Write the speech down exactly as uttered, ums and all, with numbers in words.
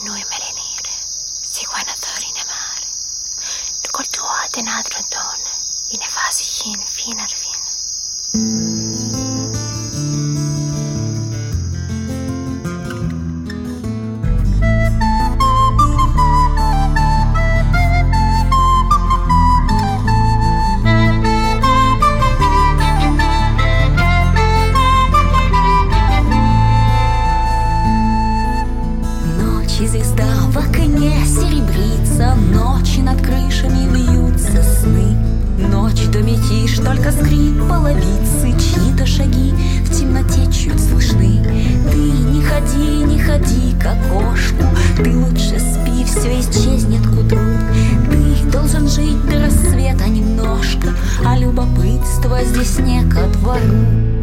noi melenire, si guana thorine mare. Du kortuate nadron don, in e fasi hin fin arvin. Звезда в окне серебрится, ночи над крышами вьются сны. Ночь то метишь, только скрип половицы, чьи-то шаги в темноте чуть слышны. Ты не ходи, не ходи к окошку, ты лучше спи, все исчезнет к утру. Ты должен жить до рассвета немножко, а любопытства здесь не ко двору.